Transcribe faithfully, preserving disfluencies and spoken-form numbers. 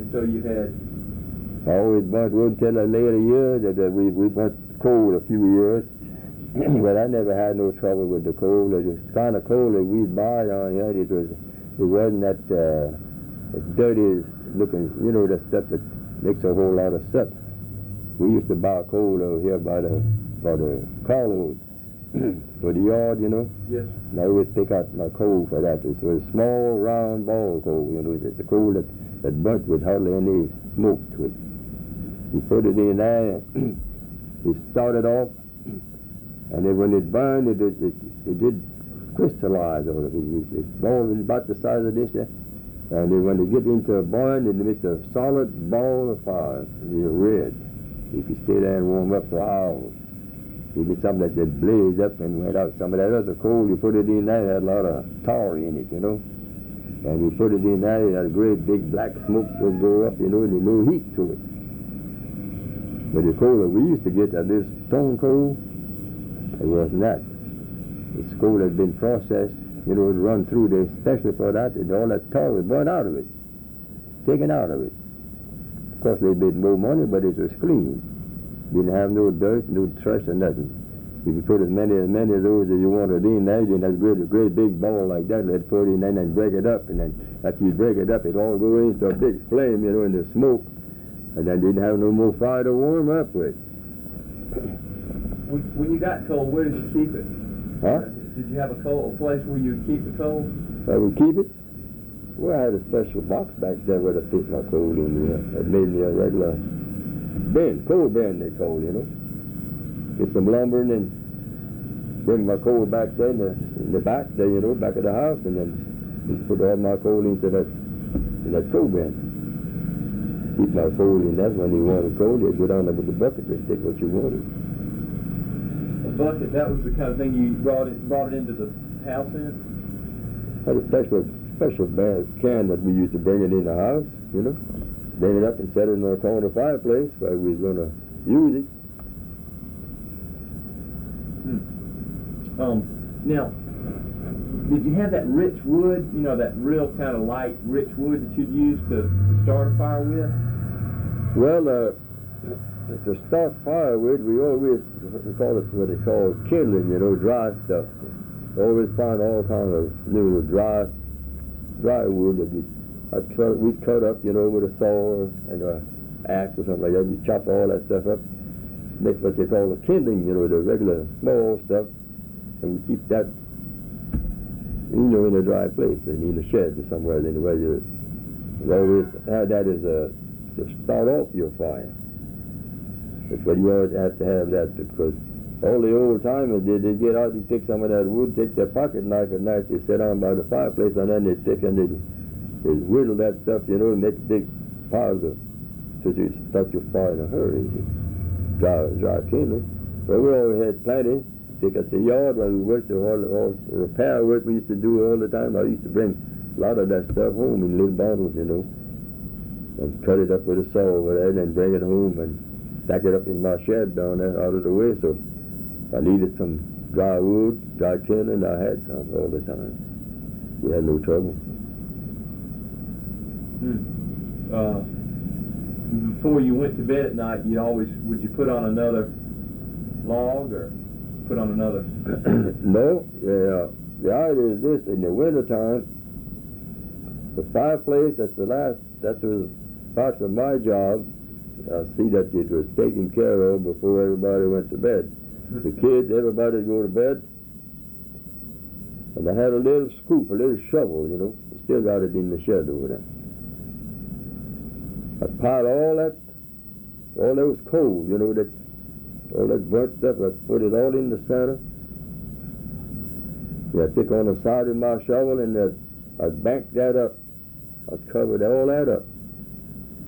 so you had... I always burnt wood until I later years that uh, we, we burnt coal a few years. But I never had no trouble with the coal. It was kind of coal that we'd buy on here. It, was, it wasn't that uh, dirty looking, you know, the stuff that makes a whole lot of stuff. We used to buy coal over here by the, by the carload. For the yard, you know? Yes. And I always pick out my coal for that. It's a small, round ball coal, you know. It's a coal that, that burnt with hardly any smoke to it. You put it in there, you start it off, and then when it burned, it, it, it, it did crystallize over it. It, it, it ball was about the size of this, yeah? And then when it get into a burn, it makes a solid ball of fire. It's red. You can stay there and warm up for hours. You get something that just blazed up and went out. Some of that other coal, you put it in there, it had a lot of tar in it, you know. And you put it in there, it had a great big black smoke would go up, you know, and there's no heat to it. But the coal that we used to get, that this stone coal, it wasn't that. It's coal that's been processed, you know, it run through there, especially for that, and all that tar was burned out of it, taken out of it. Of course, they made more money, but it was clean. Didn't have no dirt, no trash or nothing. You could put as many as many of those as you wanted in there. You didn't have a great, a great big ball like that. Let's put it in there and break it up. And then after you break it up, it all go into a big flame, you know, in the smoke. And then didn't have no more fire to warm up with. When, when you got coal, where did you keep it? Huh? Did you have a coal a place where you keep the coal? I would keep it? Well, I had a special box back there where I put my coal in there. That made me a regular bin, coal bin they call, you know. Get some lumber and then bring my coal back there in the, in the back there, you know, back of the house, and then just put all my coal into that, in that coal bin. Keep my coal in that. When you wanted coal, you'd go down there with the bucket and take what you wanted. A bucket, that was the kind of thing you brought it, brought it into the house in? Had a special, special bag, can that we used to bring it in the house, you know. Bring it up and set it in our corner fireplace where we was going to use it. Hmm. Um, now, did you have that rich wood, you know, that real kind of light, rich wood that you'd use to start a fire with? Well, uh, to start fire with, we always we call it what they call kindling, you know, dry stuff. Always find all kinds of new dry, dry wood that we I'd cut, we'd cut up, you know, with a saw and an axe or something like that. We chop all that stuff up, make what they call the kindling, you know, the regular small stuff, and we keep that, you know, in a dry place, in the shed or somewhere. Anyway, you always have that as a to start off your fire. That's what you always have to have that, because all the old timers did, they get out, they take some of that wood, take their pocket knife at night, they sit down by the fireplace, and then they take and they They whittle that stuff, you know, and make big piles of, so you start your fire in a hurry. Dry, dry kindling. Well, we always had plenty. Take us the yard when we worked, all, all the repair work we used to do all the time. I used to bring a lot of that stuff home in little bottles, you know, and cut it up with a saw over there, and then bring it home and stack it up in my shed down there out of the way. So I needed some dry wood, dry kindling. I had some all the time. We had no trouble. Hmm. Uh, before you went to bed at night, you always, would you put on another log or put on another? No. Yeah. The idea is this: in the wintertime, the fireplace, that's the last, that was part of my job. I see that it was taken care of before everybody went to bed. The kids, everybody would go to bed. And I had a little scoop, a little shovel, you know. I still got it in the shed over there. I piled all that, all that was coal, you know, that, all that burnt stuff, I put it all in the center. Yeah, I took on the side of my shovel and I'd bank that up. I'd cover all that up.